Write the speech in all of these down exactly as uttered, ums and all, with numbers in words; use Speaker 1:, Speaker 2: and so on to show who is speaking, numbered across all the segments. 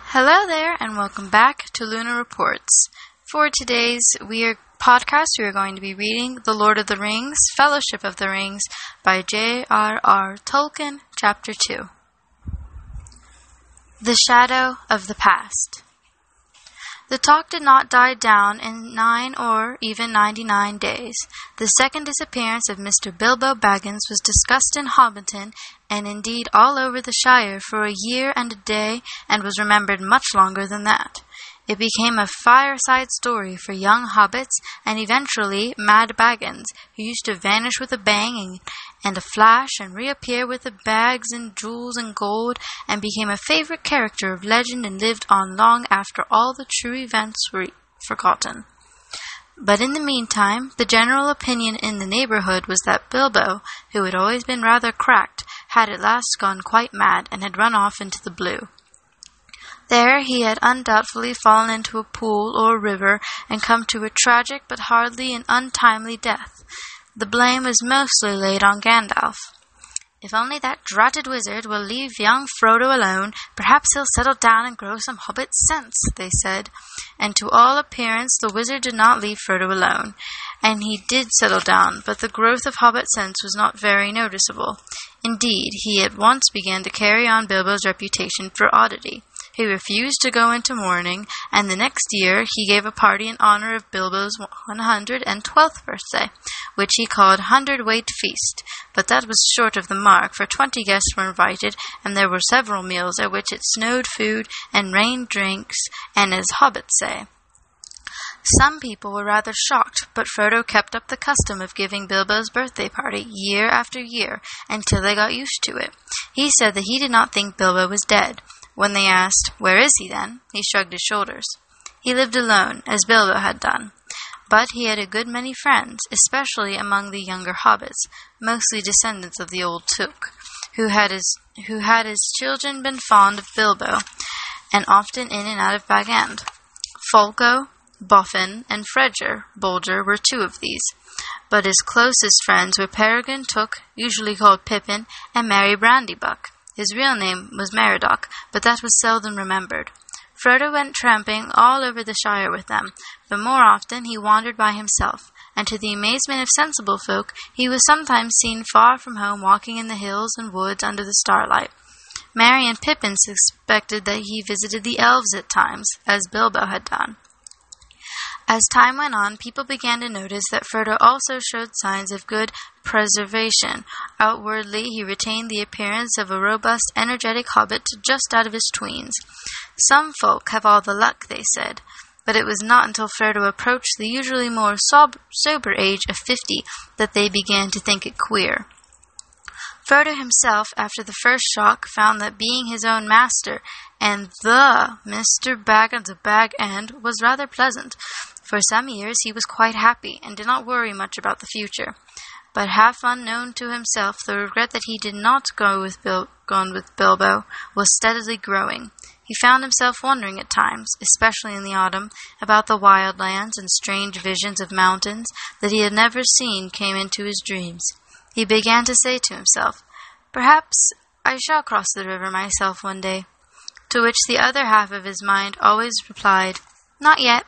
Speaker 1: Hello there, and welcome back to Luna Reports. For today's we are podcast, we are going to be reading The Lord of the Rings, Fellowship of the Rings by J R R Tolkien, Chapter two. The Shadow of the Past. The talk did not die down in nine or even ninety-nine days. The second disappearance of Mister Bilbo Baggins was discussed in Hobbiton, and indeed all over the Shire, for a year and a day, and was remembered much longer than that. It became a fireside story for young hobbits, and eventually Mad Baggins, who used to vanish with a bang and a flash and reappear with the bags and jewels and gold, and became a favorite character of legend and lived on long after all the true events were forgotten. But in the meantime, the general opinion in the neighborhood was that Bilbo, who had always been rather cracked, had at last gone quite mad and had run off into the blue. There he had undoubtedly fallen into a pool or river and come to a tragic but hardly an untimely death. The blame was mostly laid on Gandalf. "If only that dratted wizard will leave young Frodo alone, perhaps he'll settle down and grow some hobbit sense," they said. And to all appearance the wizard did not leave Frodo alone, and he did settle down, but the growth of hobbit sense was not very noticeable. Indeed, he at once began to carry on Bilbo's reputation for oddity. He refused to go into mourning, and the next year he gave a party in honor of Bilbo's one hundred twelfth birthday, which he called Hundredweight Feast. But that was short of the mark, for twenty guests were invited, and there were several meals at which it snowed food and rained drinks, and as hobbits say. Some people were rather shocked, but Frodo kept up the custom of giving Bilbo's birthday party year after year, until they got used to it. He said that he did not think Bilbo was dead. When they asked, "Where is he then?" he shrugged his shoulders. He lived alone, as Bilbo had done. But he had a good many friends, especially among the younger hobbits, mostly descendants of the old Took, who had his, who had as children been fond of Bilbo, and often in and out of Bag End. Folco, Boffin, and Fredger Bolger were two of these. But his closest friends were Peregrine Took, usually called Pippin, and Merry Brandybuck. His real name was Meriadoc, but that was seldom remembered. Frodo went tramping all over the Shire with them, but more often he wandered by himself, and to the amazement of sensible folk, he was sometimes seen far from home walking in the hills and woods under the starlight. Merry and Pippin suspected that he visited the elves at times, as Bilbo had done. As time went on, people began to notice that Frodo also showed signs of good preservation. Outwardly, he retained the appearance of a robust, energetic hobbit just out of his tweens. Some folk have all the luck, they said, but it was not until Frodo approached the usually more sob- sober age of fifty that they began to think it queer. Frodo himself, after the first shock, found that being his own master and the Mister Baggins of Bag End was rather pleasant. For some years he was quite happy, and did not worry much about the future. But half unknown to himself, the regret that he did not go with Bil- gone with Bilbo was steadily growing. He found himself wondering at times, especially in the autumn, about the wild lands, and strange visions of mountains that he had never seen came into his dreams. He began to say to himself, "Perhaps I shall cross the river myself one day," to which the other half of his mind always replied, "Not yet."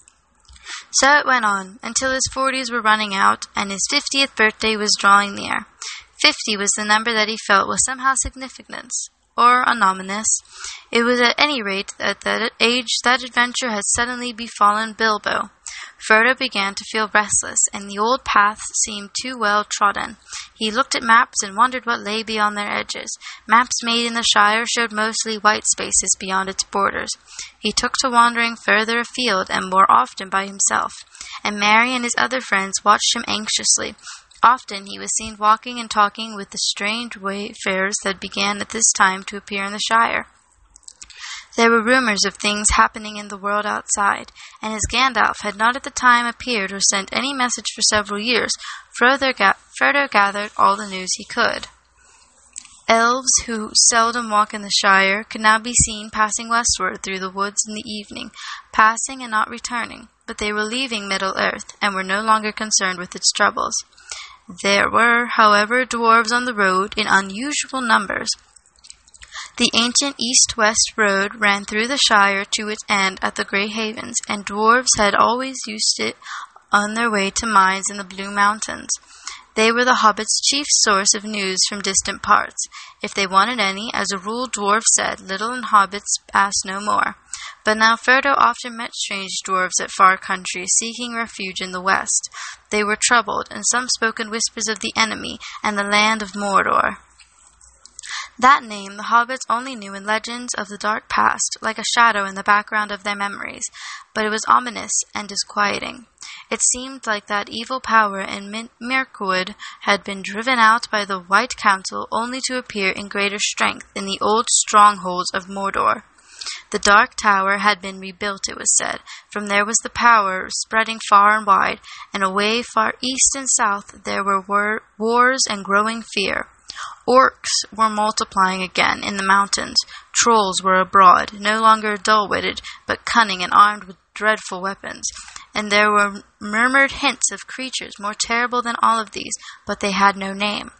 Speaker 1: So it went on, until his forties were running out, and his fiftieth birthday was drawing near. Fifty was the number that he felt was somehow significant, or ominous. It was at any rate at that age that adventure had suddenly befallen Bilbo. Frodo began to feel restless, and the old paths seemed too well trodden. He looked at maps and wondered what lay beyond their edges. Maps made in the Shire showed mostly white spaces beyond its borders. He took to wandering further afield, and more often by himself, and Merry and his other friends watched him anxiously. Often he was seen walking and talking with the strange wayfarers that began at this time to appear in the Shire. There were rumors of things happening in the world outside, and as Gandalf had not at the time appeared or sent any message for several years, Frodo, ga- Frodo gathered all the news he could. Elves, who seldom walk in the Shire, could now be seen passing westward through the woods in the evening, passing and not returning, but they were leaving Middle-earth, and were no longer concerned with its troubles. There were, however, dwarves on the road in unusual numbers. The ancient east-west road ran through the Shire to its end at the Grey Havens, and dwarves had always used it on their way to mines in the Blue Mountains. They were the hobbits' chief source of news from distant parts. If they wanted any, as a rule dwarves said, little and hobbits asked no more. But now Frodo often met strange dwarves at far countries, seeking refuge in the west. They were troubled, and some spoke in whispers of the enemy and the land of Mordor. That name the hobbits only knew in legends of the dark past, like a shadow in the background of their memories, but it was ominous and disquieting. It seemed like that evil power in Min- Mirkwood had been driven out by the White Council only to appear in greater strength in the old strongholds of Mordor. The Dark Tower had been rebuilt, it was said. From there was the power spreading far and wide, and away far east and south there were war- wars and growing fear. Orcs were multiplying again in the mountains. Trolls were abroad, no longer dull-witted, but cunning and armed with dreadful weapons. And there were murmured hints of creatures more terrible than all of these, but they had no name.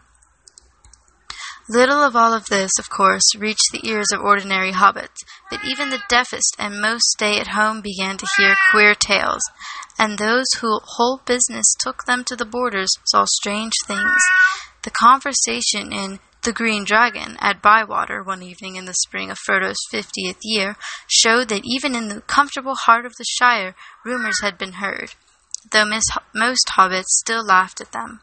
Speaker 1: Little of all of this, of course, reached the ears of ordinary hobbits, but even the deafest and most stay-at-home began to hear queer tales, and those whose whole business took them to the borders saw strange things. The conversation in The Green Dragon at Bywater one evening in the spring of Frodo's fiftieth year showed that even in the comfortable heart of the Shire, rumors had been heard, though mis- most hobbits still laughed at them.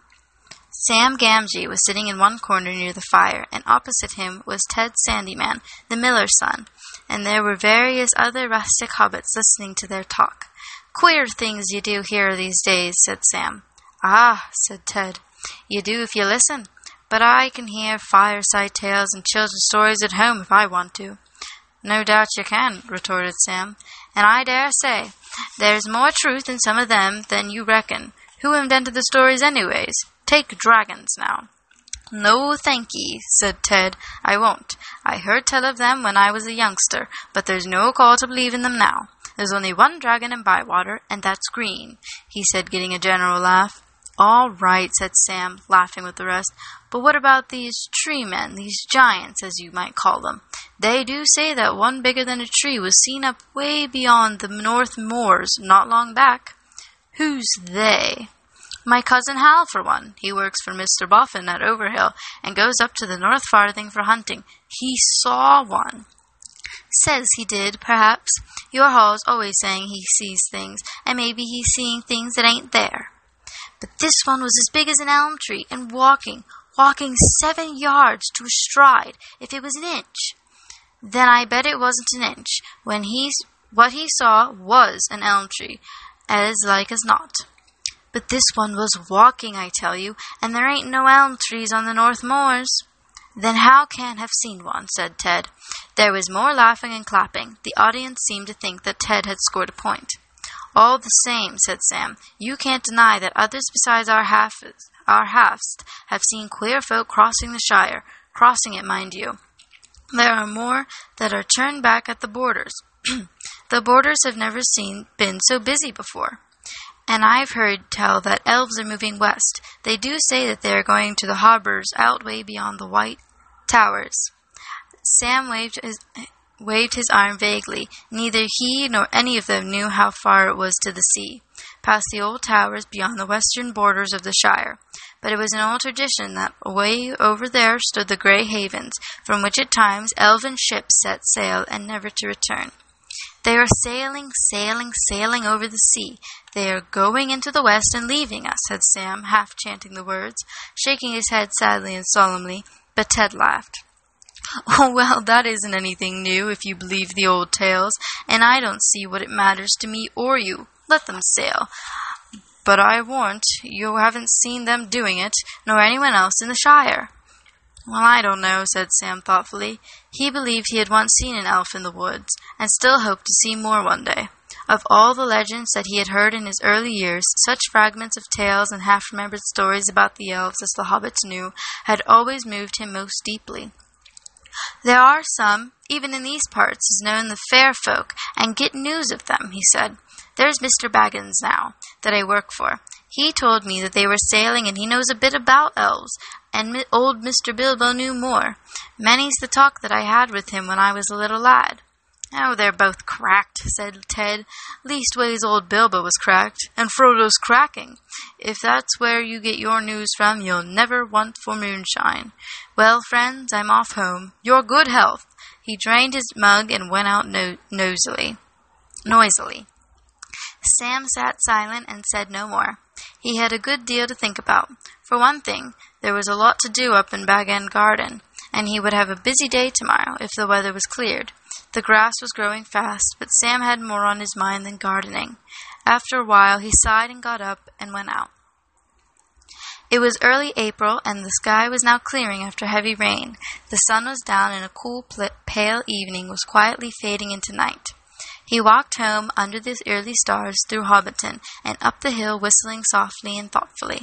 Speaker 1: Sam Gamgee was sitting in one corner near the fire, and opposite him was Ted Sandyman, the miller's son, and there were various other rustic hobbits listening to their talk. "Queer things you do hear these days," said Sam. "Ah," said Ted, "you do if you listen. But I can hear fireside tales and children's stories at home if I want to." "No doubt you can," retorted Sam. "And I dare say there's more truth in some of them than you reckon. Who invented the stories anyways? Take dragons, now." "No, thank ye," said Ted. "I won't. I heard tell of them when I was a youngster, but there's no call to believe in them now. There's only one dragon in Bywater, and that's green," he said, getting a general laugh. "All right," said Sam, laughing with the rest. "But what about these tree men, these giants, as you might call them? They do say that one bigger than a tree was seen up way beyond the North Moors not long back." "Who's they?" "My cousin Hal, for one. He works for Mister Boffin at Overhill, and goes up to the North Farthing for hunting. He saw one." "Says he did, perhaps. Your Hall's always saying he sees things, and maybe he's seeing things that ain't there. But this one was as big as an elm tree, and walking, walking seven yards to a stride, if it was an inch." "Then I bet it wasn't an inch. When he's what he saw was an elm tree, as like as not." "But this one was walking, I tell you, and there ain't no elm trees on the North Moors." "Then how can have seen one?" said Ted. There was more laughing and clapping. The audience seemed to think that Ted had scored a point. "All the same," said Sam, "you can't deny that others besides our half our halves have seen queer folk crossing the Shire, crossing it, mind you. There are more that are turned back at the borders. The borders have never seen been so busy before. And I've heard tell that elves are moving west. They do say that they are going to the harbours out way beyond the White Towers." Sam waved his waved his arm vaguely. Neither he nor any of them knew how far it was to the sea, past the old towers beyond the western borders of the Shire. But it was an old tradition that away over there stood the Grey Havens, from which at times elven ships set sail and never to return. "They are sailing, sailing, sailing over the sea. They are going into the west and leaving us," said Sam, half chanting the words, shaking his head sadly and solemnly, but Ted laughed. "Oh, well, that isn't anything new, if you believe the old tales, and I don't see what it matters to me or you. Let them sail. But I warrant you haven't seen them doing it, nor anyone else in the Shire." "Well, I don't know," said Sam thoughtfully. He believed he had once seen an elf in the woods, and still hoped to see more one day. Of all the legends that he had heard in his early years, such fragments of tales and half-remembered stories about the elves as the hobbits knew had always moved him most deeply. "There are some, even in these parts, as know the fair folk, and get news of them," he said. "There's Mister Baggins, now, that I work for. He told me that they were sailing, and he knows a bit about elves, and mi- old Mister Bilbo knew more. Many's the talk that I had with him when I was a little lad." "Oh, they're both cracked," said Ted. "Leastways, old Bilbo was cracked, and Frodo's cracking. If that's where you get your news from, you'll never want for moonshine. Well, friends, I'm off home. Your good health." He drained his mug and went out no- nosily, noisily. Sam sat silent and said no more. He had a good deal to think about. For one thing, there was a lot to do up in Bag End Garden, and he would have a busy day tomorrow if the weather was cleared. The grass was growing fast, but Sam had more on his mind than gardening. After a while, he sighed and got up and went out. It was early April, and the sky was now clearing after heavy rain. The sun was down, and a cool, pale evening was quietly fading into night. He walked home under the early stars through Hobbiton and up the hill, whistling softly and thoughtfully.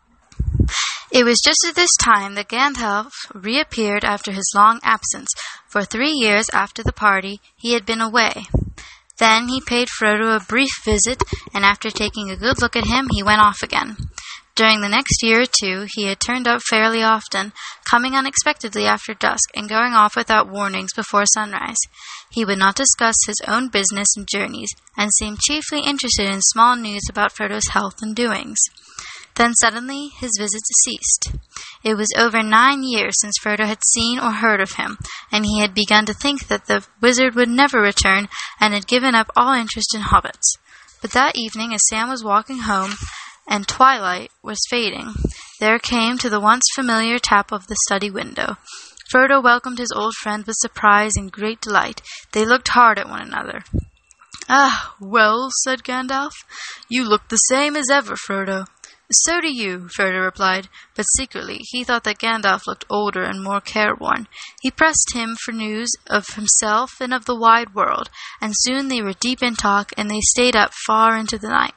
Speaker 1: It was just at this time that Gandalf reappeared after his long absence. For three years after the party, he had been away. Then he paid Frodo a brief visit, and after taking a good look at him, he went off again. During the next year or two, he had turned up fairly often, coming unexpectedly after dusk and going off without warnings before sunrise. He would not discuss his own business and journeys, and seemed chiefly interested in small news about Frodo's health and doings. Then suddenly his visits ceased. It was over nine years since Frodo had seen or heard of him, and he had begun to think that the wizard would never return, and had given up all interest in hobbits. But that evening, as Sam was walking home, and twilight was fading, there came to the once familiar tap of the study window. Frodo welcomed his old friend with surprise and great delight. They looked hard at one another. "Ah, well," said Gandalf, "you look the same as ever, Frodo." "So do you," Frodo replied, but secretly he thought that Gandalf looked older and more careworn. He pressed him for news of himself and of the wide world, and soon they were deep in talk, and they stayed up far into the night.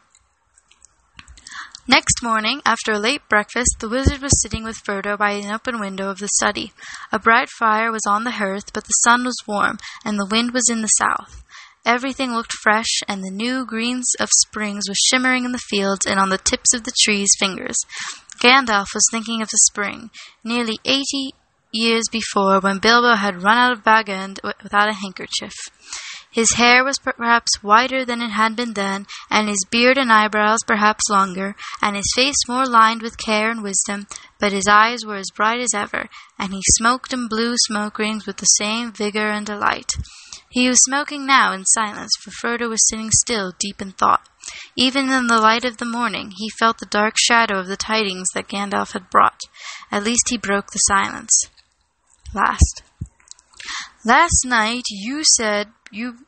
Speaker 1: Next morning, after a late breakfast, the wizard was sitting with Frodo by an open window of the study. A bright fire was on the hearth, but the sun was warm, and the wind was in the south. Everything looked fresh, and the new greens of springs was shimmering in the fields and on the tips of the trees' fingers. Gandalf was thinking of the spring, nearly eighty years before, when Bilbo had run out of Bag End without a handkerchief. His hair was perhaps whiter than it had been then, and his beard and eyebrows perhaps longer, and his face more lined with care and wisdom, but his eyes were as bright as ever, and he smoked and blew smoke rings with the same vigor and delight. He was smoking now in silence, for Frodo was sitting still, deep in thought. Even in the light of the morning, he felt the dark shadow of the tidings that Gandalf had brought. At least he broke the silence. Last. Last night you said you...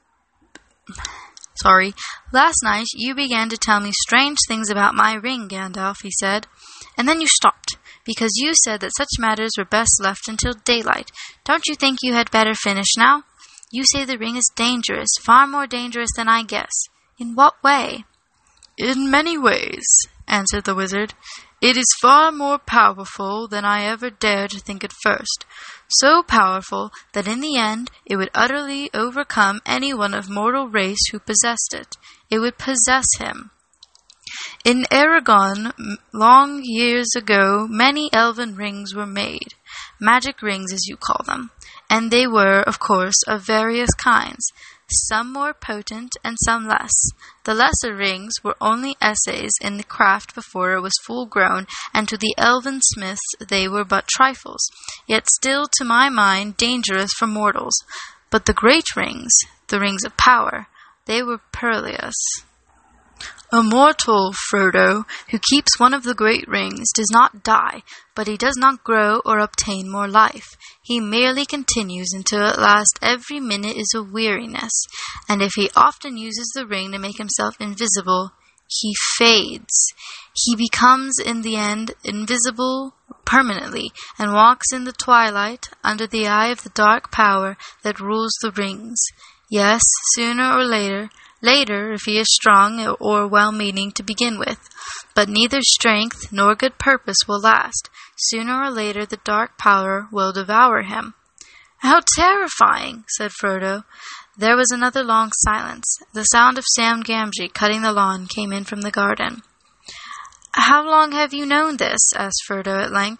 Speaker 1: Sorry. Last night you began to tell me strange things about my ring, Gandalf, he said. And then you stopped, because you said that such matters were best left until daylight. Don't you think you had better finish now? You say the ring is dangerous, far more dangerous than I guess. In what way? In many ways, answered the wizard. It is far more powerful than I ever dared to think at first. So powerful that in the end it would utterly overcome anyone of mortal race who possessed it. It would possess him. In Aragon, long years ago, many elven rings were made, magic rings as you call them, and they were, of course, of various kinds, some more potent and some less. The lesser rings were only essays in the craft before it was full grown, and to the elven smiths they were but trifles, yet still, to my mind, dangerous for mortals. But the great rings, the rings of power, they were perilous. A mortal, Frodo, who keeps one of the great rings, does not die, but he does not grow or obtain more life. He merely continues until at last every minute is a weariness, and if he often uses the ring to make himself invisible, he fades. He becomes, in the end, invisible permanently, and walks in the twilight under the eye of the dark power that rules the rings. Yes, sooner or later, Later, if he is strong or well-meaning to begin with. But neither strength nor good purpose will last. Sooner or later the dark power will devour him. How terrifying, said Frodo. There was another long silence. The sound of Sam Gamgee cutting the lawn came in from the garden. How long have you known this? Asked Frodo at length.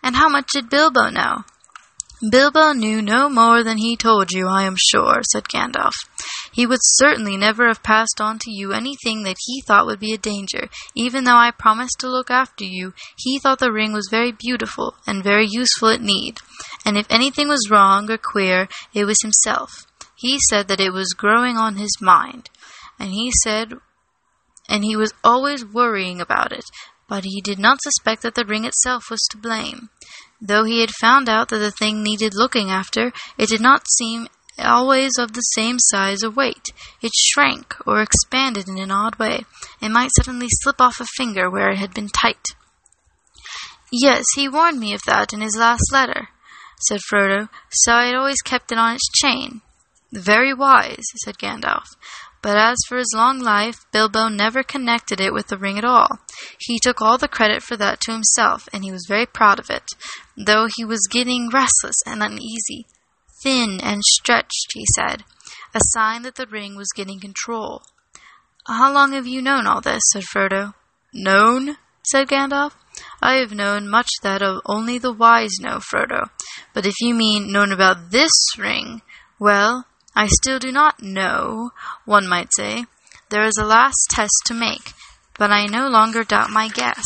Speaker 1: And how much did Bilbo know? Bilbo knew no more than he told you, I am sure, said Gandalf. He would certainly never have passed on to you anything that he thought would be a danger. Even though I promised to look after you, he thought the ring was very beautiful and very useful at need. And if anything was wrong or queer, it was himself. He said that it was growing on his mind, and he said, and he was always worrying about it, but he did not suspect that the ring itself was to blame. Though he had found out that the thing needed looking after, it did not seem always of the same size or weight. It shrank or expanded in an odd way, and might suddenly slip off a finger where it had been tight. Yes, he warned me of that in his last letter, said Frodo, so I had always kept it on its chain. Very wise, said Gandalf. But as for his long life, Bilbo never connected it with the ring at all. He took all the credit for that to himself, and he was very proud of it, though he was getting restless and uneasy. Thin and stretched, he said, a sign that the ring was getting control. How long have you known all this? Said Frodo. Known? Said Gandalf. I have known much that only the wise know, Frodo. But if you mean known about this ring, well, I still do not know, one might say. There is a last test to make, but I no longer doubt my guess.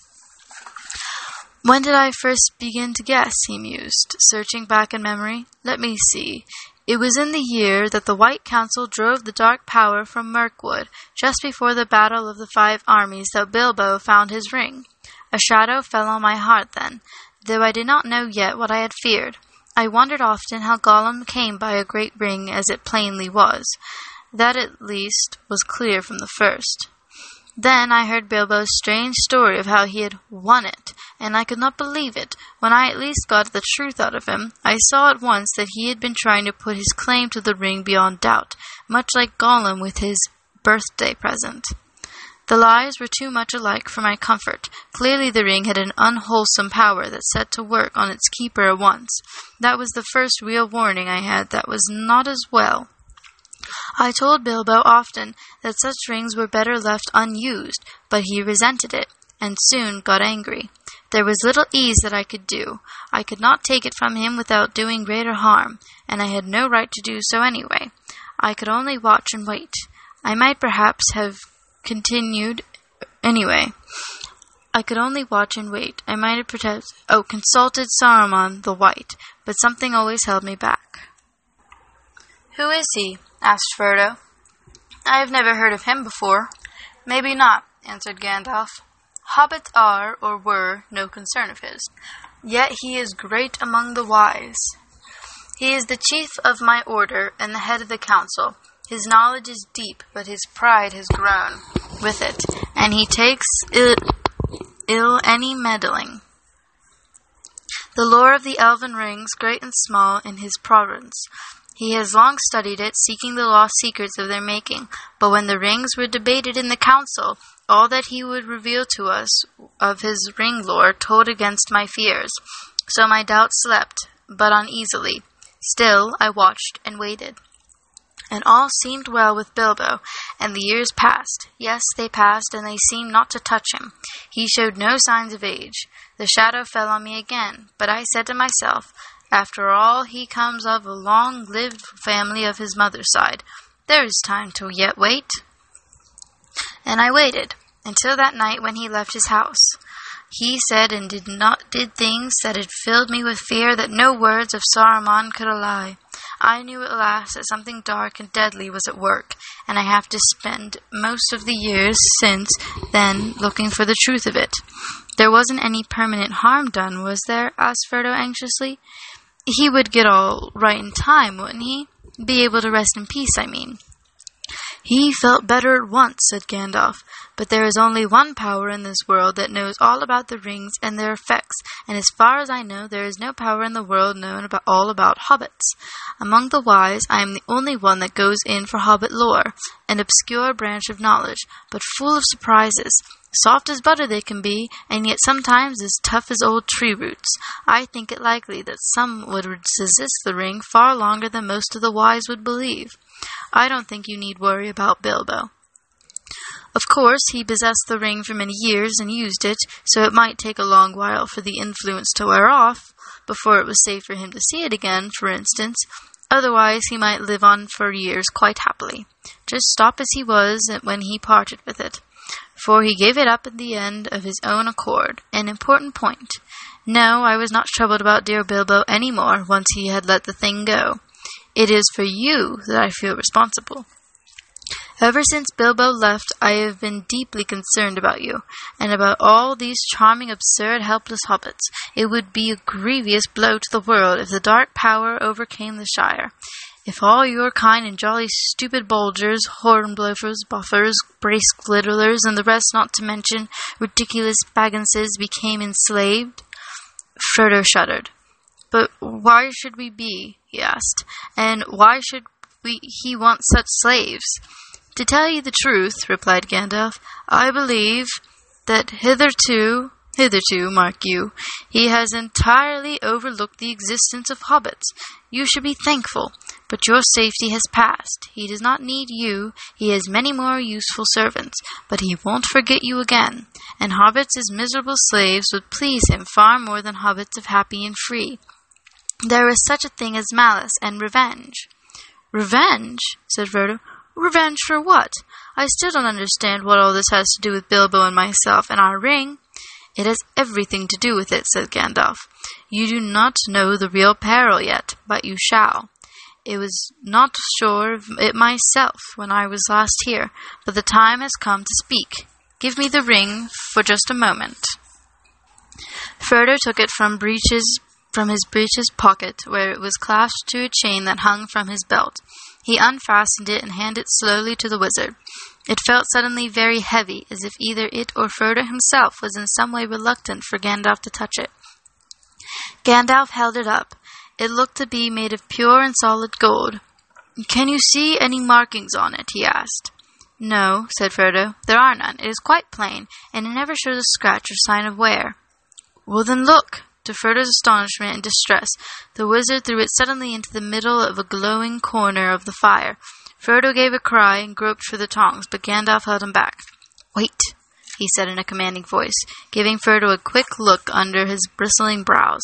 Speaker 1: When did I first begin to guess? He mused, searching back in memory. Let me see. It was in the year that the White Council drove the Dark Power from Mirkwood, just before the Battle of the Five Armies, that Bilbo found his ring. A shadow fell on my heart then, though I did not know yet what I had feared. I wondered often how Gollum came by a great ring as it plainly was. That at least was clear from the first. Then I heard Bilbo's strange story of how he had won it, and I could not believe it. When I at least got the truth out of him, I saw at once that he had been trying to put his claim to the ring beyond doubt, much like Gollum with his birthday present. The lies were too much alike for my comfort. Clearly the ring had an unwholesome power that set to work on its keeper at once. That was the first real warning I had that was not as well. I told Bilbo often that such rings were better left unused, but he resented it, and soon got angry. There was little ease that I could do. I could not take it from him without doing greater harm, and I had no right to do so anyway. I could only watch and wait. I might perhaps have continued anyway. I could only watch and wait. I might have protest- oh, consulted Saruman the White, but something always held me back. Who is he? Asked Frodo. I have never heard of him before. Maybe not, answered Gandalf. Hobbits are, or were, no concern of his. Yet he is great among the wise. He is the chief of my order and the head of the council. His knowledge is deep, but his pride has grown with it, and he takes ill, ill any meddling. The lore of the elven rings, great and small, in his province. He has long studied it, seeking the lost secrets of their making. But when the rings were debated in the council, all that he would reveal to us of his ring lore told against my fears. So my doubts slept, but uneasily. Still I watched and waited. And all seemed well with Bilbo, and the years passed. Yes, they passed, and they seemed not to touch him. He showed no signs of age. The shadow fell on me again, but I said to myself, after all, he comes of a long-lived family of his mother's side. There is time to yet wait. And I waited, until that night when he left his house. He said and did not did things that had filled me with fear that no words of Saruman could allay. I knew at last that something dark and deadly was at work, and I have to spend most of the years since then looking for the truth of it. There wasn't any permanent harm done, was there? Asked Frodo anxiously. He would get all right in time, wouldn't he? Be able to rest in peace, I mean. He felt better at once, said Gandalf, but there is only one power in this world that knows all about the rings and their effects, and as far as I know, there is no power in the world known about all about hobbits. Among the wise, I am the only one that goes in for hobbit lore, an obscure branch of knowledge, but full of surprises. Soft as butter they can be, and yet sometimes as tough as old tree roots. I think it likely that some would resist the ring far longer than most of the wise would believe. I don't think you need worry about Bilbo. Of course, he possessed the ring for many years and used it, so it might take a long while for the influence to wear off, before it was safe for him to see it again, for instance. Otherwise, he might live on for years quite happily, just stop as he was when he parted with it. For he gave it up at the end of his own accord. An important point. No, I was not troubled about dear Bilbo any more, once he had let the thing go. It is for you that I feel responsible. Ever since Bilbo left, I have been deeply concerned about you, and about all these charming, absurd, helpless hobbits. It would be a grievous blow to the world if the dark power overcame the Shire. If all your kind and jolly stupid Bolgers, Hornblowers, Buffers, Brace-Glitterlers, and the rest, not to mention ridiculous Bagginses, became enslaved. Frodo shuddered. But why should we be? He asked. And why should we he want such slaves? To tell you the truth, replied Gandalf, I believe that hitherto, hitherto, mark you, he has entirely overlooked the existence of hobbits. You should be thankful, but your safety has passed. He does not need you. He has many more useful servants, but he won't forget you again. And hobbits as miserable slaves would please him far more than hobbits of happy and free. There is such a thing as malice and revenge. Revenge? Said Frodo. Revenge for what? I still don't understand what all this has to do with Bilbo and myself and our ring. It has everything to do with it, said Gandalf. You do not know the real peril yet, but you shall. I was not sure of it myself when I was last here, but the time has come to speak. Give me the ring for just a moment. Frodo took it from breeches from his breeches pocket, where it was clasped to a chain that hung from his belt. He unfastened it and handed it slowly to the wizard. It felt suddenly very heavy, as if either it or Frodo himself was in some way reluctant for Gandalf to touch it. Gandalf held it up. It looked to be made of pure and solid gold. Can you see any markings on it? He asked. No, said Frodo. There are none. It is quite plain, and it never shows a scratch or sign of wear. Well, then look. To Frodo's astonishment and distress, the wizard threw it suddenly into the middle of a glowing corner of the fire. Frodo gave a cry and groped for the tongs, but Gandalf held him back. Wait, he said in a commanding voice, giving Frodo a quick look under his bristling brows.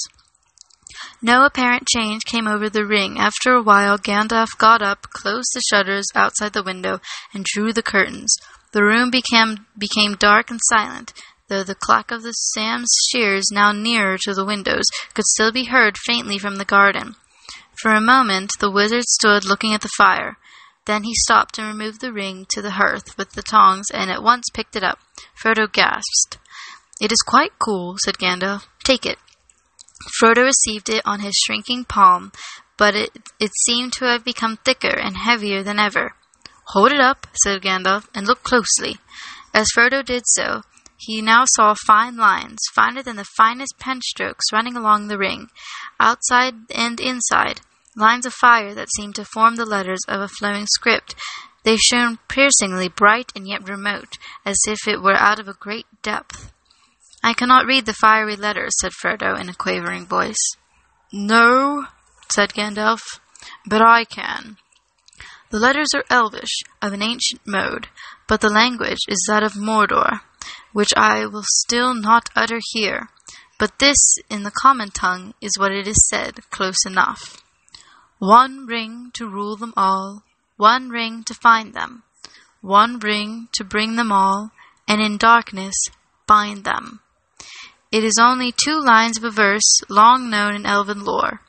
Speaker 1: No apparent change came over the ring. After a while, Gandalf got up, closed the shutters outside the window, and drew the curtains. The room became, became dark and silent, though the clack of the Sam's shears, now nearer to the windows, could still be heard faintly from the garden. For a moment the wizard stood looking at the fire. Then he stopped and removed the ring to the hearth with the tongs, and at once picked it up. Frodo gasped. It is quite cool, said Gandalf. Take it. Frodo received it on his shrinking palm, but it, it seemed to have become thicker and heavier than ever. Hold it up, said Gandalf, and look closely. As Frodo did so, he now saw fine lines, finer than the finest pen strokes, running along the ring, outside and inside, lines of fire that seemed to form the letters of a flowing script. They shone piercingly bright and yet remote, as if it were out of a great depth. I cannot read the fiery letters, said Frodo in a quavering voice. No, said Gandalf, but I can. The letters are Elvish, of an ancient mode, but the language is that of Mordor, which I will still not utter here, but this, in the common tongue, is what it is said, close enough. One ring to rule them all, one ring to find them, one ring to bring them all, and in darkness bind them. It is only two lines of a verse long known in elven lore.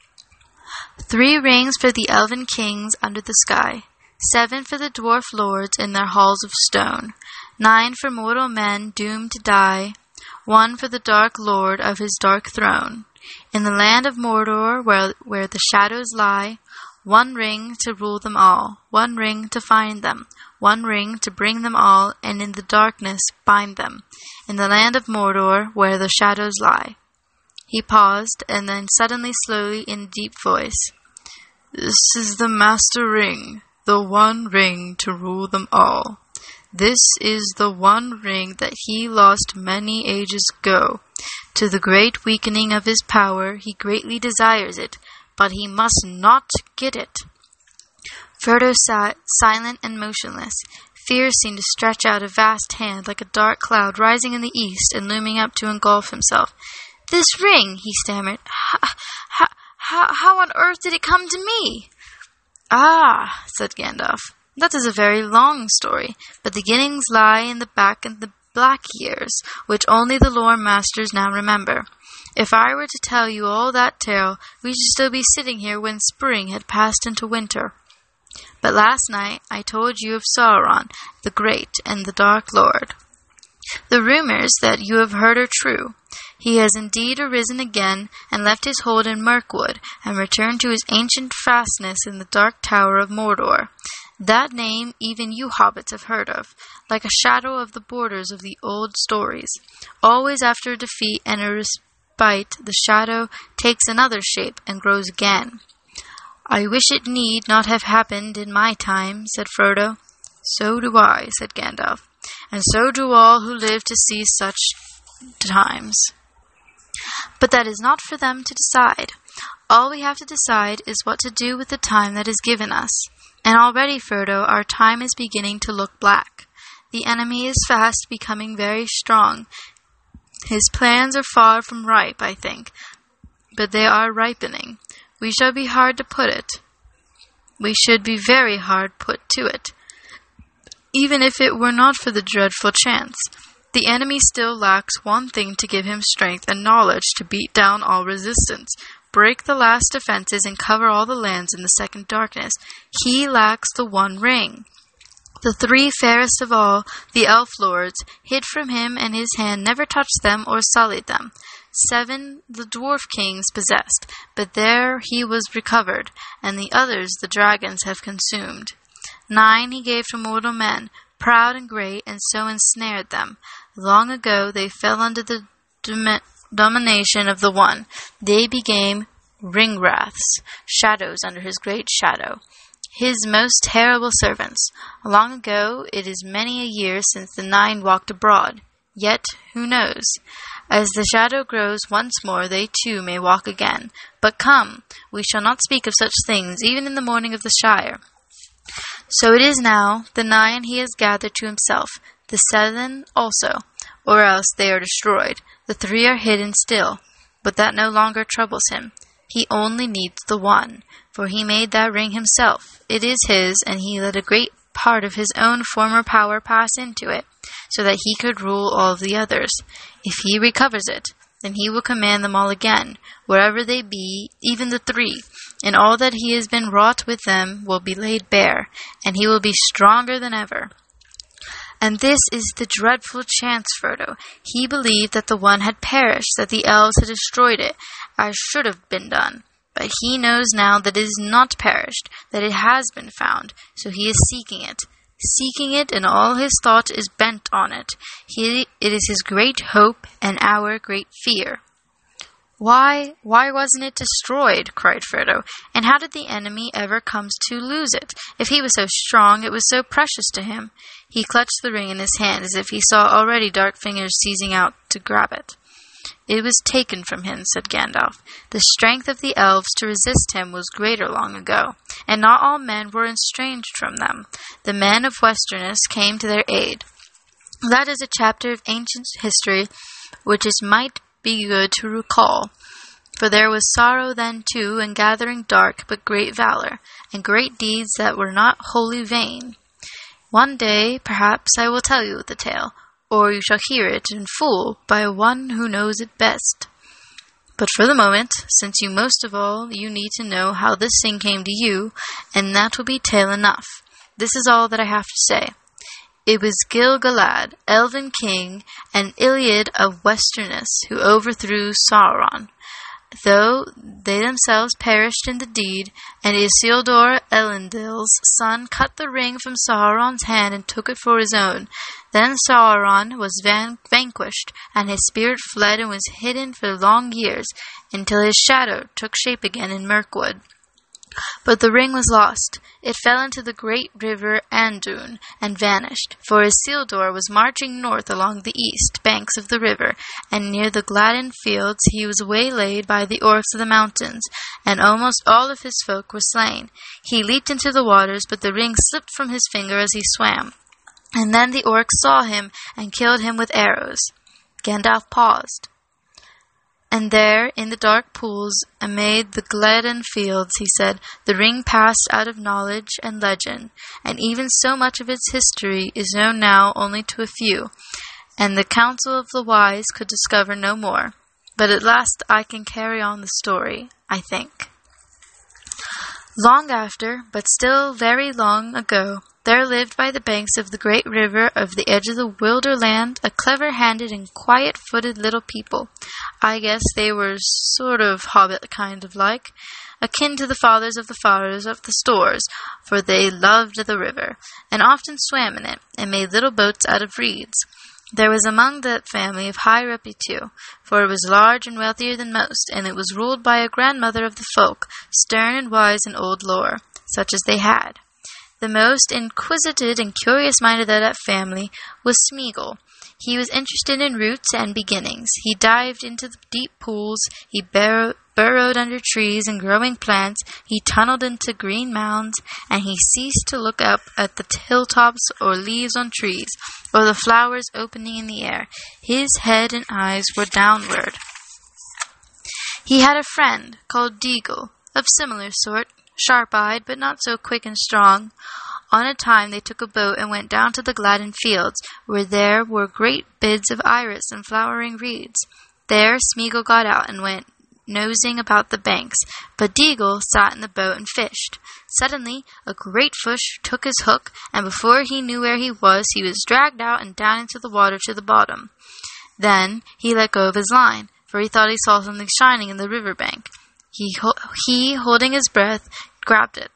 Speaker 1: Three rings for the elven kings under the sky, seven for the dwarf lords in their halls of stone, nine for mortal men doomed to die, one for the dark lord of his dark throne. In the land of Mordor, where, where the shadows lie, one ring to rule them all, one ring to find them, one ring to bring them all, and in the darkness bind them. In the land of Mordor, where the shadows lie. He paused, and then suddenly, slowly, in a deep voice, This is the master ring, the one ring to rule them all. This is the one ring that he lost many ages ago. To the great weakening of his power, he greatly desires it, but he must not get it. Frodo sat silent and motionless, fear seemed to stretch out a vast hand like a dark cloud rising in the east and looming up to engulf himself. "This ring," he stammered. How, how, how on earth did it come to me?" "Ah," said Gandalf, "that is a very long story, but the beginnings lie in the back and the black years, which only the lore masters now remember. If I were to tell you all that tale, we should still be sitting here when spring had passed into winter. But last night I told you of Sauron, the Great and the Dark Lord. The rumors that you have heard are true. He has indeed arisen again and left his hold in Mirkwood and returned to his ancient fastness in the Dark Tower of Mordor. That name even you hobbits have heard of, like a shadow of the borders of the old stories. Always after a defeat and a respite, the shadow takes another shape and grows again." "I wish it need not have happened in my time," said Frodo. "So do I," said Gandalf, "and so do all who live to see such times. But that is not for them to decide. All we have to decide is what to do with the time that is given us. And already, Frodo, our time is beginning to look black. The enemy is fast becoming very strong. His plans are far from ripe, I think, but they are ripening. We shall be hard to put it. We should be very hard put to it, even if it were not for the dreadful chance. The enemy still lacks one thing to give him strength and knowledge to beat down all resistance, break the last defenses, and cover all the lands in the second darkness. He lacks the one ring. The three fairest of all, the elf lords, hid from him, and his hand never touched them or sullied them. Seven the dwarf kings possessed, but there he was recovered, and the others the dragons have consumed. Nine he gave to mortal men, proud and great, and so ensnared them. Long ago they fell under the dom- domination of the one. They became ring-wraiths, shadows under his great shadow, his most terrible servants. Long ago, it is many a year since the nine walked abroad. Yet, who knows? As the shadow grows once more, they too may walk again. But come, we shall not speak of such things, even in the morning of the Shire. So it is now, the nine he has gathered to himself, the seven also, or else they are destroyed. The three are hidden still, but that no longer troubles him. He only needs the one, for he made that ring himself. It is his, and he let a great part of his own former power pass into it, so that he could rule all the others. If he recovers it, then he will command them all again, wherever they be, even the three, and all that he has been wrought with them will be laid bare, and he will be stronger than ever. And this is the dreadful chance, Frodo. He believed that the one had perished, that the elves had destroyed it, as should have been done. But he knows now that it is not perished, that it has been found, so he is seeking it. Seeking it, and all his thought is bent on it. He, it is his great hope and our great fear. Why, why wasn't it destroyed? Cried Frodo. And how did the enemy ever come to lose it? If he was so strong, it was so precious to him. He clutched the ring in his hand as if he saw already dark fingers seizing out to grab it. It was taken from him, said Gandalf. The strength of the elves to resist him was greater long ago, and not all men were estranged from them. The men of Westerness came to their aid. That is a chapter of ancient history which it might be good to recall. For there was sorrow then too, and gathering dark, but great valor, and great deeds that were not wholly vain. One day, perhaps, I will tell you the tale, or you shall hear it in full by one who knows it best. But for the moment, since you most of all, you need to know how this thing came to you, and that will be tale enough. This is all that I have to say. It was Gil-galad, elven king, and Iliad of Westerness, who overthrew Sauron, though they themselves perished in the deed, and Isildur, Elendil's son, cut the ring from Sauron's hand and took it for his own. Then Sauron was van- vanquished, and his spirit fled and was hidden for long years, until his shadow took shape again in Mirkwood. But the ring was lost. It fell into the great river Anduin and vanished, for Isildur was marching north along the east banks of the river, and near the Gladden fields he was waylaid by the orcs of the mountains, and almost all of his folk were slain. He leaped into the waters, but the ring slipped from his finger as he swam. And then the orcs saw him and killed him with arrows. Gandalf paused. And there, in the dark pools, amid the Gladden fields, he said, the ring passed out of knowledge and legend, and even so much of its history is known now only to a few, and the council of the wise could discover no more. But at last I can carry on the story, I think. Long after, but still very long ago, there lived by the banks of the great river of the edge of the Wilderland a clever-handed and quiet-footed little people. I guess they were sort of hobbit kind of like, akin to the fathers of the fathers of the stores, for they loved the river, and often swam in it, and made little boats out of reeds. There was among that family of high repute, for it was large and wealthier than most, and it was ruled by a grandmother of the folk, stern and wise in old lore, such as they had. The most inquisitive and curious-minded of that family was Smeagol. He was interested in roots and beginnings. He dived into the deep pools, he burrow- burrowed under trees and growing plants, he tunneled into green mounds, and he ceased to look up at the hilltops or leaves on trees, or the flowers opening in the air. His head and eyes were downward. He had a friend called Deagle, of similar sort, sharp-eyed, but not so quick and strong. On a time they took a boat and went down to the Gladden fields, where there were great beds of iris and flowering reeds. There Smeagol got out and went nosing about the banks, but Deagle sat in the boat and fished. Suddenly a great fish took his hook, and before he knew where he was, he was dragged out and down into the water to the bottom. Then he let go of his line, for he thought he saw something shining in the river bank. He, he, holding his breath, grabbed it.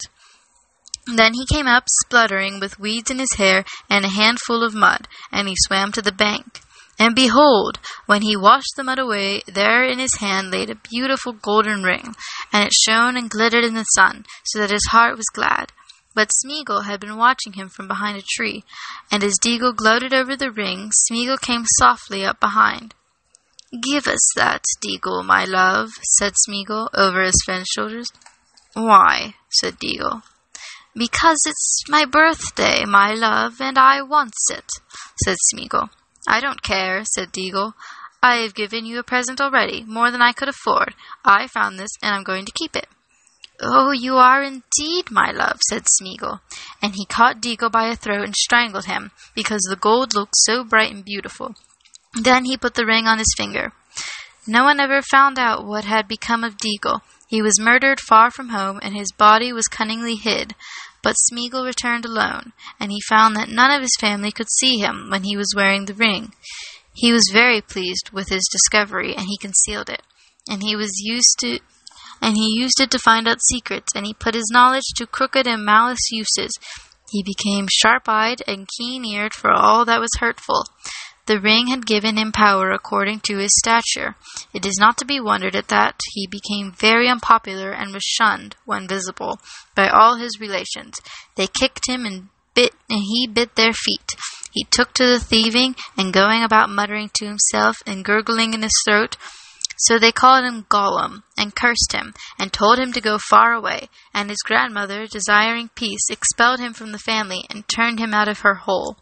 Speaker 1: Then he came up, spluttering, with weeds in his hair and a handful of mud, and he swam to the bank. And behold, when he washed the mud away, there in his hand lay a beautiful golden ring, and it shone and glittered in the sun, so that his heart was glad. But Smeagol had been watching him from behind a tree, and as Deagle gloated over the ring, Smeagol came softly up behind. "Give us that, Deagle, my love," said Smeagol over his friend's shoulders. "Why?" said Deagle. "Because it's my birthday, my love, and I wants it," said Smeagol. "I don't care," said Deagle. "I have given you a present already, more than I could afford. I found this, and I'm going to keep it." "Oh, you are indeed, my love," said Smeagol, and he caught Deagle by the throat and strangled him, because the gold looked so bright and beautiful. Then he put the ring on his finger. No one ever found out what had become of Deagle. He was murdered far from home, and his body was cunningly hid. But Smeagol returned alone, and he found that none of his family could see him when he was wearing the ring. He was very pleased with his discovery, and he concealed it. And he was used to, and he used it to find out secrets, and he put his knowledge to crooked and malice uses. He became sharp-eyed and keen-eared for all that was hurtful. The ring had given him power according to his stature. It is not to be wondered at that he became very unpopular and was shunned, when visible, by all his relations. They kicked him and bit, and he bit their feet. He took to the thieving, and going about muttering to himself and gurgling in his throat. So they called him Gollum, and cursed him, and told him to go far away, and his grandmother, desiring peace, expelled him from the family, and turned him out of her hole.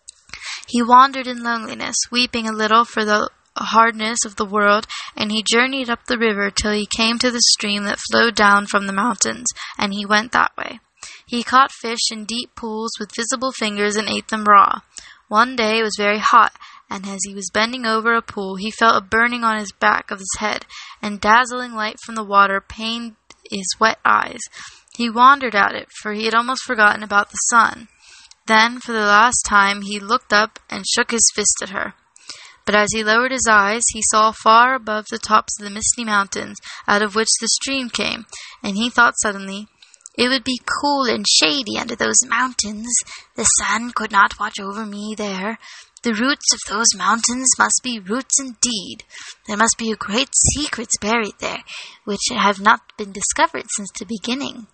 Speaker 1: He wandered in loneliness, weeping a little for the hardness of the world, and he journeyed up the river till he came to the stream that flowed down from the mountains, and he went that way. He caught fish in deep pools with visible fingers and ate them raw. One day it was very hot, and as he was bending over a pool, he felt a burning on his back of his head, and dazzling light from the water pained his wet eyes. He wondered at it, for he had almost forgotten about the sun. Then, for the last time, he looked up and shook his fist at her. But as he lowered his eyes, he saw far above the tops of the misty mountains, out of which the stream came, and he thought suddenly, "It would be cool and shady under those mountains. The sun could not watch over me there. The roots of those mountains must be roots indeed. There must be great secrets buried there, which have not been discovered since the beginning."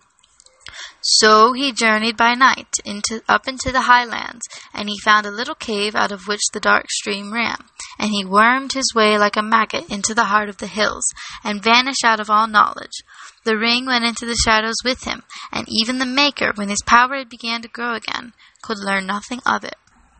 Speaker 1: So he journeyed by night into up into the highlands, and he found a little cave out of which the dark stream ran, and he wormed his way like a maggot into the heart of the hills, and vanished out of all knowledge. The ring went into the shadows with him, and even the Maker, when his power had began to grow again, could learn nothing of it.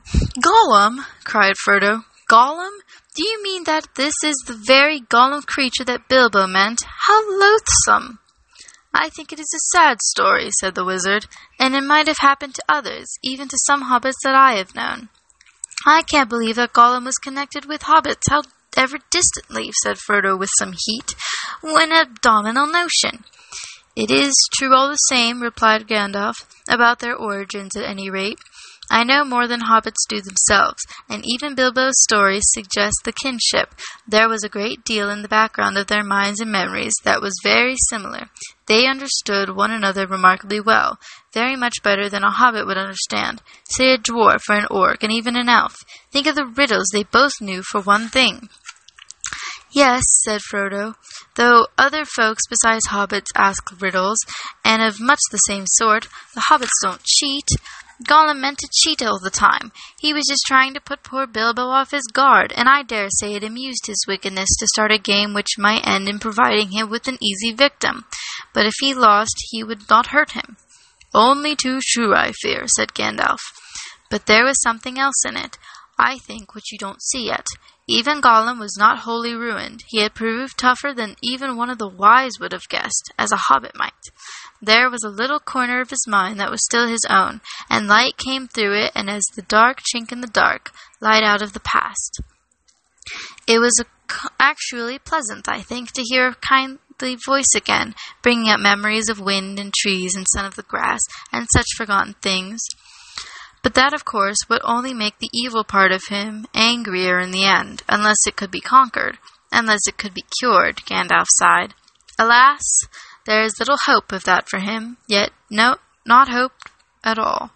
Speaker 1: Gollum! Cried Frodo. Gollum? Do you mean that this is the very Gollum creature that Bilbo meant? How loathsome! I think it is a sad story, said the wizard, and it might have happened to others, even to some hobbits that I have known. I can't believe that Gollum was connected with hobbits, however distantly, said Frodo with some heat. What an abominable notion! It is true all the same, replied Gandalf, about their origins at any rate. I know more than hobbits do themselves, and even Bilbo's stories suggest the kinship. There was a great deal in the background of their minds and memories that was very similar. They understood one another remarkably well, very much better than a hobbit would understand, say a dwarf or an orc, and even an elf. Think of the riddles they both knew for one thing. Yes, said Frodo, though other folks besides hobbits ask riddles, and of much the same sort. The hobbits don't cheat. Gollum meant to cheat all the time. He was just trying to put poor Bilbo off his guard, and I dare say it amused his wickedness to start a game which might end in providing him with an easy victim. But if he lost, he would not hurt him. Only too true, I fear, said Gandalf. But there was something else in it, I think, which you don't see yet. Even Gollum was not wholly ruined. He had proved tougher than even one of the wise would have guessed, as a hobbit might. There was a little corner of his mind that was still his own, and light came through it, and as the dark chink in the dark, light out of the past. It was a, actually pleasant, I think, to hear a kindly voice again, bringing up memories of wind and trees and sun of the grass, and such forgotten things. But that, of course, would only make the evil part of him angrier in the end, unless it could be conquered, unless it could be cured, Gandalf sighed. Alas, there is little hope of that for him, yet no, not hope at all.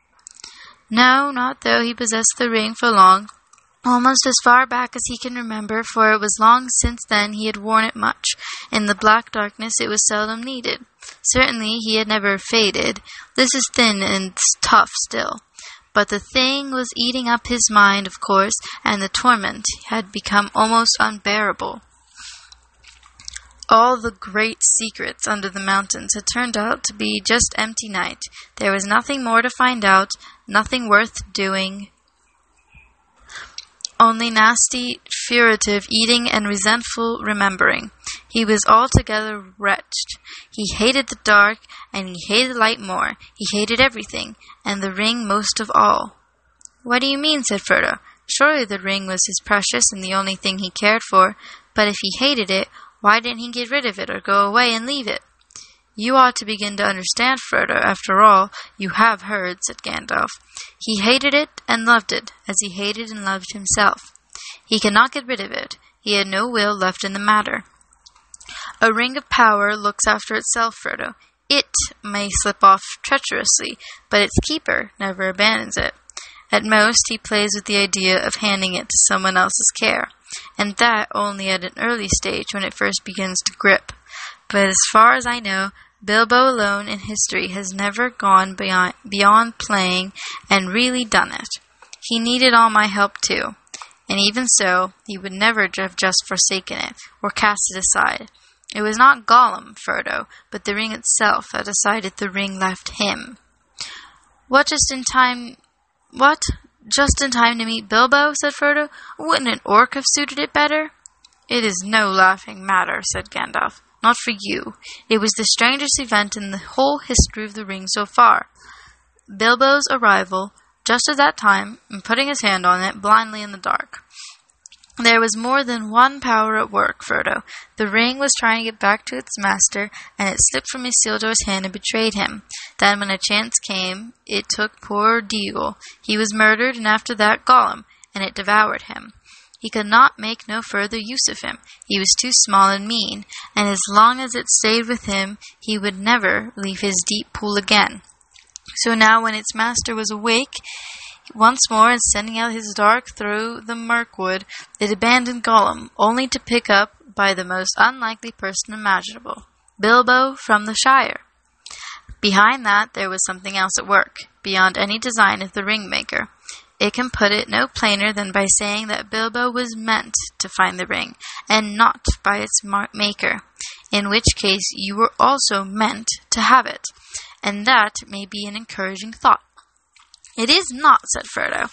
Speaker 1: No, not though he possessed the ring for long, almost as far back as he can remember, for it was long since then he had worn it much. In the black darkness it was seldom needed. Certainly he had never faded. This is thin and tough still. But the thing was eating up his mind, of course, and the torment had become almost unbearable. All the great secrets under the mountains had turned out to be just empty night. There was nothing more to find out, nothing worth doing, only nasty, furtive eating and resentful remembering. He was altogether wretched. He hated the dark, and he hated light more. He hated everything, and the ring most of all. What do you mean? Said Frodo. Surely the ring was his precious and the only thing he cared for, but if he hated it, why didn't he get rid of it or go away and leave it? You ought to begin to understand, Frodo. After all, you have heard, said Gandalf. He hated it and loved it, as he hated and loved himself. He cannot get rid of it. He had no will left in the matter. A ring of power looks after itself, Frodo. It may slip off treacherously, but its keeper never abandons it. At most, he plays with the idea of handing it to someone else's care, and that only at an early stage when it first begins to grip. But as far as I know, Bilbo alone in history has never gone beyond, beyond playing and really done it. He needed all my help too, and even so, he would never have just forsaken it or cast it aside. It was not Gollum, Frodo, but the ring itself that decided the ring left him. What just in time... What? Just in time to meet Bilbo, said Frodo. Wouldn't an orc have suited it better? It is no laughing matter, said Gandalf. Not for you. It was the strangest event in the whole history of the ring so far. Bilbo's arrival, just at that time, and putting his hand on it blindly in the dark. There was more than one power at work, Frodo. The ring was trying to get back to its master, and it slipped from Isildur's hand and betrayed him. Then, when a chance came, it took poor Deagle. He was murdered, and after that Gollum, and it devoured him. He could not make no further use of him. He was too small and mean, and as long as it stayed with him, he would never leave his deep pool again. So now, when its master was awake once more and sending out his dark through the Mirkwood, it abandoned Gollum, only to pick up by the most unlikely person imaginable, Bilbo from the Shire. Behind that, there was something else at work, beyond any design of the ring-maker. It can put it no plainer than by saying that Bilbo was meant to find the ring, and not by its maker, in which case you were also meant to have it, and that may be an encouraging thought. It is not, said Frodo.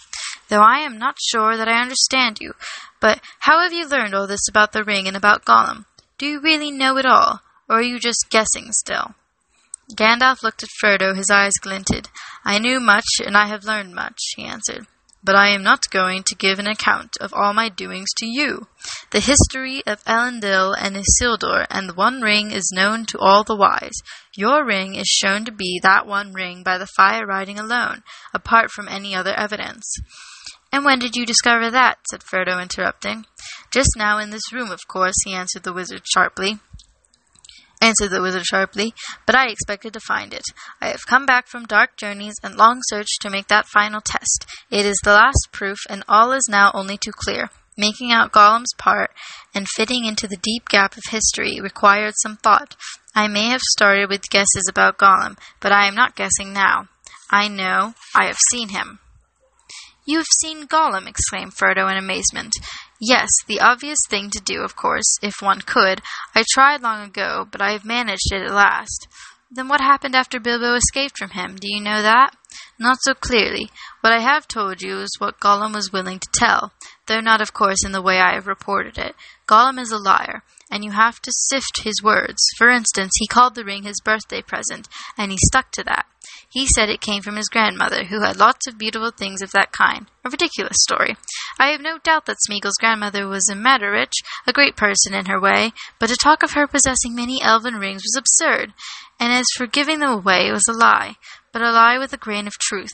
Speaker 1: though I am not sure that I understand you. But how have you learned all this about the ring and about Gollum? Do you really know it all, or are you just guessing still?" Gandalf looked at Frodo, his eyes glinted. "I knew much, and I have learned much," he answered. "But I am not going to give an account of all my doings to you. The history of Elendil and Isildur and the One Ring is known to all the wise. Your ring is shown to be that one ring by the fire writing alone, apart from any other evidence." "And when did you discover that?" said Frodo, interrupting. "Just now in this room, of course," he answered the wizard sharply. answered the wizard sharply, "but I expected to find it. I have come back from dark journeys and long search to make that final test. It is the last proof, and all is now only too clear. Making out Gollum's part and fitting into the deep gap of history required some thought. I may have started with guesses about Gollum, but I am not guessing now. I know. I have seen him." "You have seen Gollum?" exclaimed Frodo in amazement. "Yes, the obvious thing to do, of course, if one could. I tried long ago, but I have managed it at last." "Then what happened after Bilbo escaped from him? Do you know that?" "Not so clearly. What I have told you is what Gollum was willing to tell, though not, of course, in the way I have reported it. Gollum is a liar, and you have to sift his words. For instance, he called the ring his birthday present, and he stuck to that. He said it came from his grandmother, who had lots of beautiful things of that kind. A ridiculous story. I have no doubt that Smeagol's grandmother was a Matterich, a great person in her way, but to talk of her possessing many elven rings was absurd, and as for giving them away, it was a lie, but a lie with a grain of truth.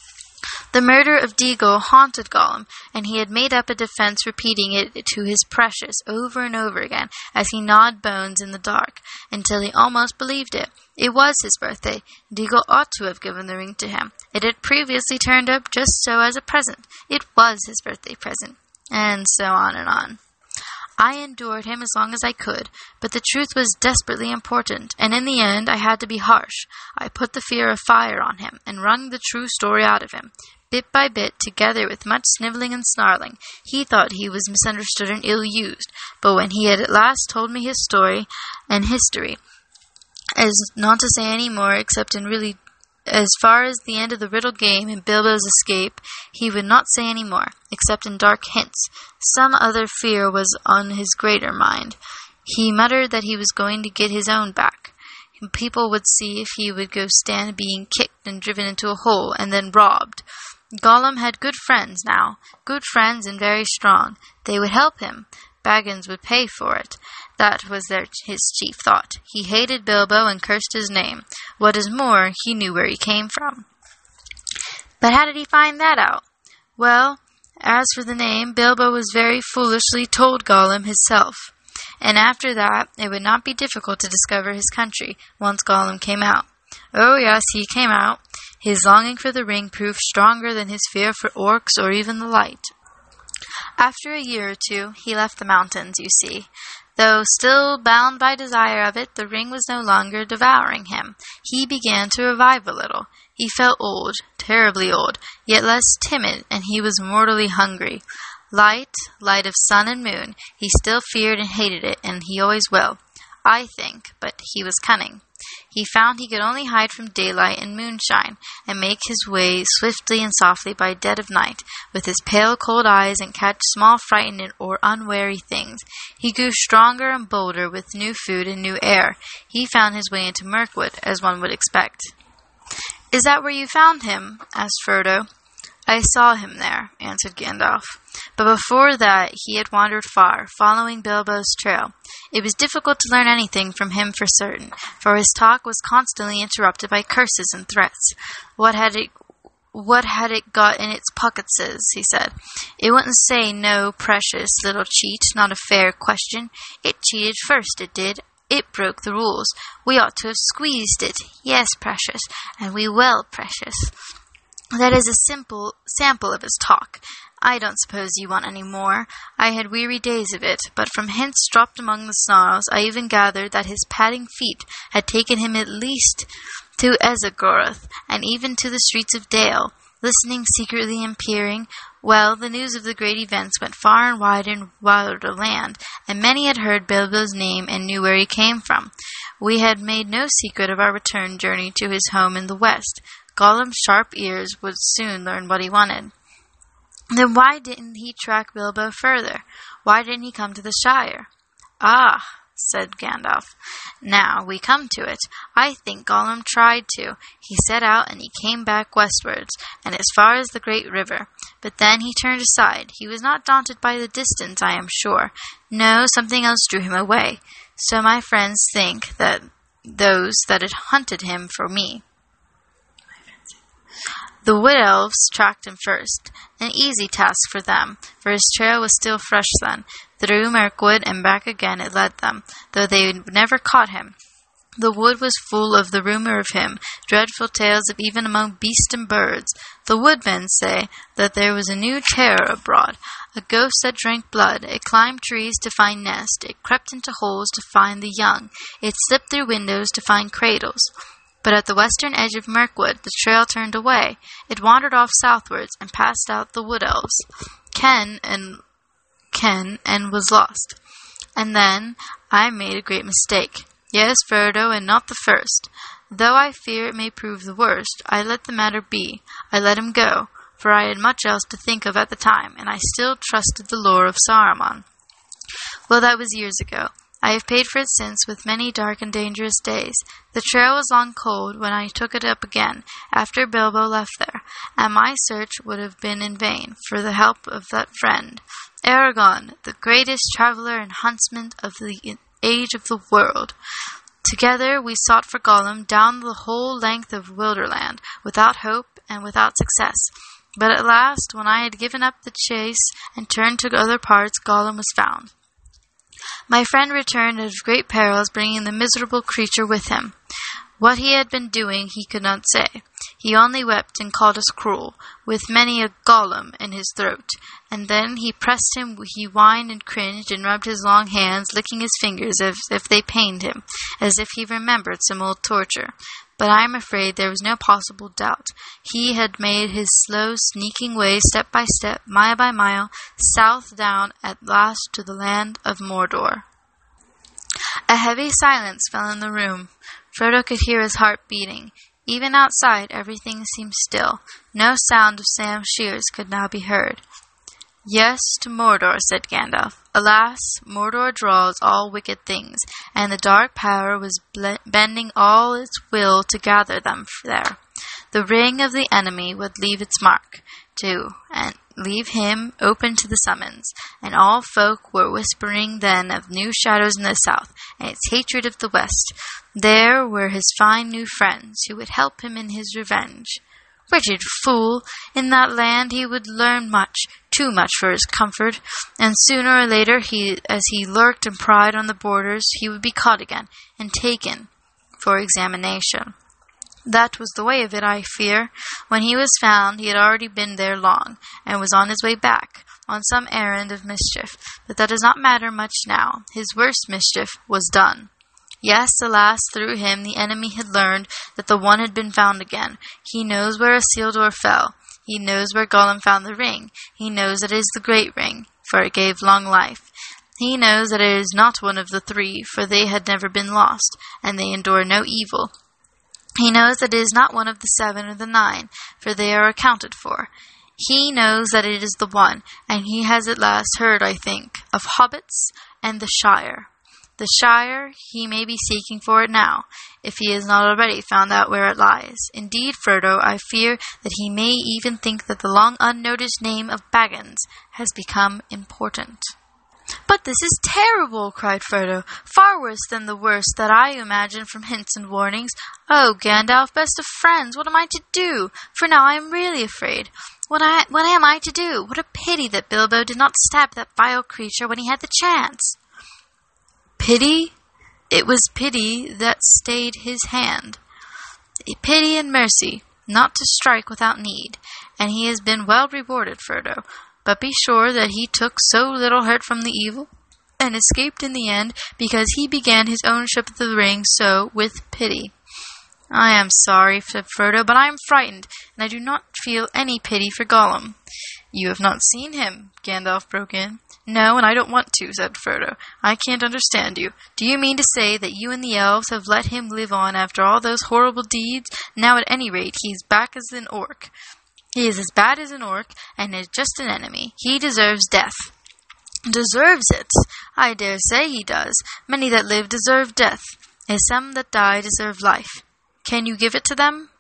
Speaker 1: The murder of Deagol haunted Gollum, and he had made up a defense repeating it to his precious over and over again as he gnawed bones in the dark, until he almost believed it. It was his birthday. Deagol ought to have given the ring to him. It had previously turned up just so as a present. It was his birthday present. And so on and on. I endured him as long as I could, but the truth was desperately important, and in the end I had to be harsh. I put the fear of fire on him, and wrung the true story out of him. Bit by bit, together with much snivelling and snarling, he thought he was misunderstood and ill-used, but when he had at last told me his story and history, as not to say any more, except in really as far as the end of the riddle game and Bilbo's escape, he would not say any more, except in dark hints. Some other fear was on his greater mind. He muttered that he was going to get his own back. People would see if he would go stand being kicked and driven into a hole, and then robbed. Gollum had good friends now, good friends and very strong. They would help him. Baggins would pay for it. That was their, his chief thought. He hated Bilbo and cursed his name. What is more, he knew where he came from. But how did he find that out? Well, as for the name, Bilbo was very foolishly told Gollum himself. And after that, it would not be difficult to discover his country, once Gollum came out. Oh yes, he came out. His longing for the ring proved stronger than his fear for orcs or even the light. After a year or two, he left the mountains, you see. Though still bound by desire of it, the ring was no longer devouring him. He began to revive a little. He felt old, terribly old, yet less timid, and he was mortally hungry. Light, light of sun and moon, he still feared and hated it, and he always will, I think, but he was cunning. He found he could only hide from daylight and moonshine, and make his way swiftly and softly by dead of night, with his pale cold eyes, and catch small frightened or unwary things. He grew stronger and bolder with new food and new air. He found his way into Mirkwood, as one would expect. "Is that where you found him?" asked Frodo. "I saw him there," answered Gandalf. "But before that he had wandered far, following Bilbo's trail. It was difficult to learn anything from him for certain, for his talk was constantly interrupted by curses and threats. What had it What had it got in its pocketses, he said. It wouldn't say no, precious little cheat, not a fair question. It cheated first, it did. It broke the rules. We ought to have squeezed it. Yes, precious, and we will, precious. That is a simple sample of his talk. I don't suppose you want any more. I had weary days of it, but from hints dropped among the snarls, I even gathered that his padding feet had taken him at least to Esagoroth, and even to the streets of Dale. Listening secretly and peering, well, the news of the great events went far and wide in wilder land, and many had heard Bilbo's name and knew where he came from. We had made no secret of our return journey to his home in the west. Gollum's sharp ears would soon learn what he wanted. Then why didn't he track Bilbo further? Why didn't he come to the Shire? Ah, said Gandalf. Now we come to it. I think Gollum tried to. He set out and he came back westwards, and as far as the great river. But then he turned aside. He was not daunted by the distance, I am sure. No, something else drew him away. So my friends think that those that had hunted him for me. The Wood Elves tracked him first, an easy task for them, for his trail was still fresh then. Through Mirkwood and back again it led them, though they never caught him. The wood was full of the rumor of him, dreadful tales of even among beasts and birds. The woodmen say that there was a new terror abroad, a ghost that drank blood. It climbed trees to find nests, it crept into holes to find the young, it slipped through windows to find cradles. But at the western edge of Mirkwood, the trail turned away. It wandered off southwards and passed out the Wood Elves. Ken and Ken and was lost. And then I made a great mistake. Yes, Frodo, and not the first. Though I fear it may prove the worst, I let the matter be. I let him go, for I had much else to think of at the time, and I still trusted the lore of Saruman. Well, that was years ago. I have paid for it since with many dark and dangerous days. The trail was long cold when I took it up again, after Bilbo left there, and my search would have been in vain for the help of that friend, Aragorn, the greatest traveller and huntsman of the age of the world. Together we sought for Gollum down the whole length of Wilderland, without hope and without success. But at last, when I had given up the chase and turned to other parts, Gollum was found. My friend returned out of great perils, bringing the miserable creature with him. What he had been doing he could not say. He only wept and called us cruel, with many a Gollum in his throat. And then he pressed him, he whined and cringed, and rubbed his long hands, licking his fingers as if they pained him, as if he remembered some old torture. But I am afraid there was no possible doubt. He had made his slow, sneaking way, step by step, mile by mile, south down at last to the land of Mordor. A heavy silence fell in the room. Frodo could hear his heart beating. Even outside, everything seemed still. No sound of Sam Shears could now be heard. Yes, to Mordor, said Gandalf. Alas, Mordor draws all wicked things, and the dark power was ble- bending all its will to gather them there. The ring of the enemy would leave its mark, too, and leave him open to the summons, and all folk were whispering then of new shadows in the south, and its hatred of the west. There were his fine new friends, who would help him in his revenge. Wretched fool! In that land he would learn much, too much for his comfort, and sooner or later, he, as he lurked and pried on the borders, he would be caught again, and taken for examination. That was the way of it, I fear. When he was found, he had already been there long, and was on his way back, on some errand of mischief. But that does not matter much now. His worst mischief was done. Yes, alas, through him the enemy had learned that the one had been found again. He knows where Isildur fell. He knows where Gollum found the ring. He knows that it is the great ring, for it gave long life. He knows that it is not one of the three, for they had never been lost, and they endure no evil. He knows that it is not one of the seven or the nine, for they are accounted for. He knows that it is the one, and he has at last heard, I think, of hobbits and the Shire. The Shire, he may be seeking for it now, if he has not already found out where it lies. Indeed, Frodo, I fear that he may even think that the long unnoticed name of Baggins has become important. But this is terrible, cried Frodo, far worse than the worst that I imagine from hints and warnings. Oh, Gandalf, best of friends, what am I to do? For now I am really afraid. What, I, what am I to do? What a pity that Bilbo did not stab that vile creature when he had the chance. Pity? It was pity that stayed his hand. Pity and mercy, not to strike without need, and he has been well rewarded, Frodo. But be sure that he took so little hurt from the evil, and escaped in the end, because he began his ownership of the ring so with pity. I am sorry, said Frodo, but I am frightened, and I do not feel any pity for Gollum. You have not seen him, Gandalf broke in. No, and I don't want to, said Frodo. I can't understand you. Do you mean to say that you and the elves have let him live on after all those horrible deeds? Now at any rate he is back as an orc. He is as bad as an orc, and is just an enemy. He deserves death. Deserves it? I dare say he does. Many that live deserve death, and some that die deserve life. Can you give it to them?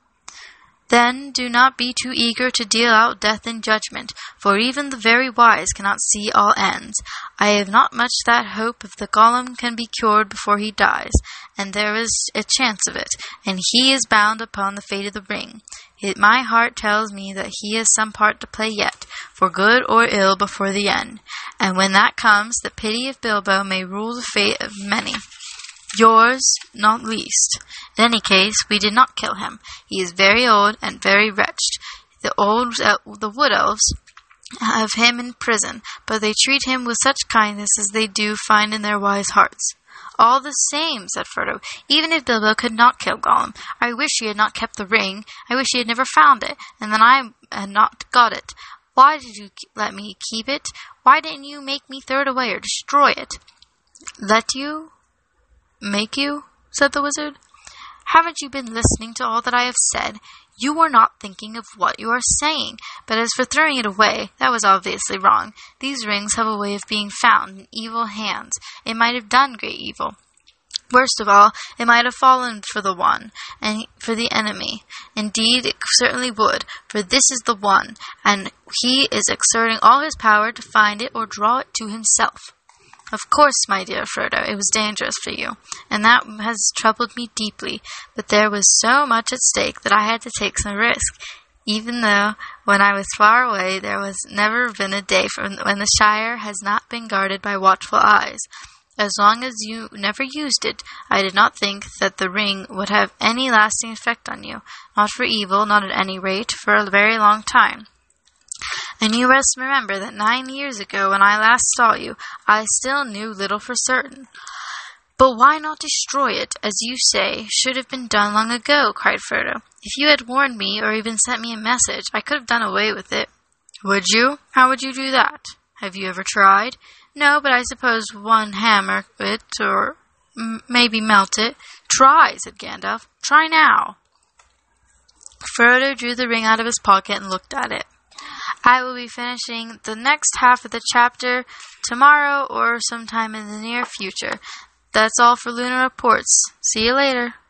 Speaker 1: Then do not be too eager to deal out death in judgment, for even the very wise cannot see all ends. I have not much that hope if the golem can be cured before he dies, and there is a chance of it, and he is bound upon the fate of the ring. It, my heart tells me that he has some part to play yet, for good or ill before the end, and when that comes, the pity of Bilbo may rule the fate of many. Yours, not least. In any case, we did not kill him. He is very old and very wretched. The old, uh, the wood elves have him in prison, but they treat him with such kindness as they do find in their wise hearts. All the same, said Frodo, even if Bilbo could not kill Gollum, I wish he had not kept the ring. I wish he had never found it, and then I had not got it. Why did you let me keep it? Why didn't you make me throw it away or destroy it? Let you? Make you? Said the wizard. Haven't you been listening to all that I have said? You are not thinking of what you are saying. But as for throwing it away, that was obviously wrong. These rings have a way of being found in evil hands. It might have done great evil. Worst of all, it might have fallen for the one, and for the enemy. Indeed, it certainly would, for this is the one, and he is exerting all his power to find it or draw it to himself. Of course, my dear Frodo, it was dangerous for you, and that has troubled me deeply, but there was so much at stake that I had to take some risk, even though, when I was far away, there was never been a day when the Shire has not been guarded by watchful eyes. As long as you never used it, I did not think that the ring would have any lasting effect on you, not for evil, not at any rate, for a very long time. And you must remember that nine years ago, when I last saw you, I still knew little for certain. But why not destroy it, as you say, should have been done long ago, cried Frodo. If you had warned me, or even sent me a message, I could have done away with it. Would you? How would you do that? Have you ever tried? No, but I suppose one hammer it, or m- maybe melt it. Try, said Gandalf. Try now. Frodo drew the ring out of his pocket and looked at it. I will be finishing the next half of the chapter tomorrow or sometime in the near future. That's all for Lunar Reports. See you later.